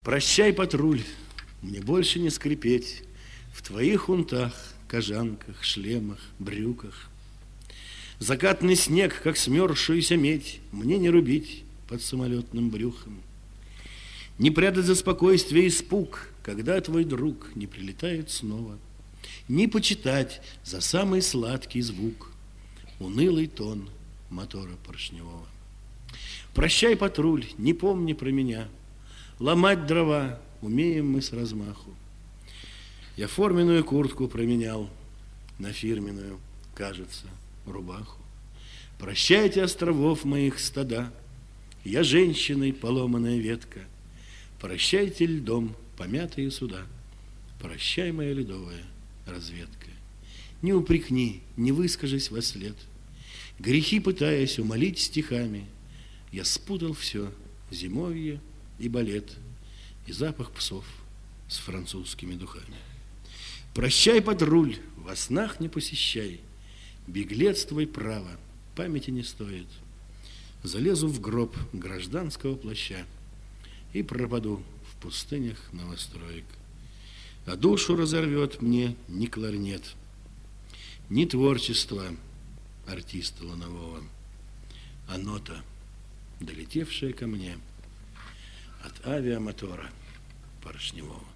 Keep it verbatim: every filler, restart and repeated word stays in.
Прощай, патруль, мне больше не скрипеть в твоих унтах, кожанках, шлемах, брюках. Закатный снег, как смерзшуюся медь, мне не рубить под самолетным брюхом. Не прятать за спокойствие испуг, когда твой друг не прилетает снова. Не почитать за самый сладкий звук унылый тон мотора поршневого. Прощай, патруль, не помни про меня. Ломать дрова умеем мы с размаху. Я форменную куртку променял на фирменную, кажется, рубаху. Прощайте островов моих стада, я женщиной поломанная ветка. Прощайте льдом помятые суда, прощай, моя ледовая разведка. Не упрекни, не выскажись во след. Грехи пытаясь умолить стихами, я спутал все, зимовье и балет, и запах псов с французскими духами. Прощай, патруль, во снах не посещай, беглец твой право, памяти не стоит. Залезу в гроб гражданского плаща и пропаду в пустынях новостроек. А душу разорвет мне ни кларнет, ни творчество артиста ланового, а нота, долетевшая ко мне от авиамотора поршневого.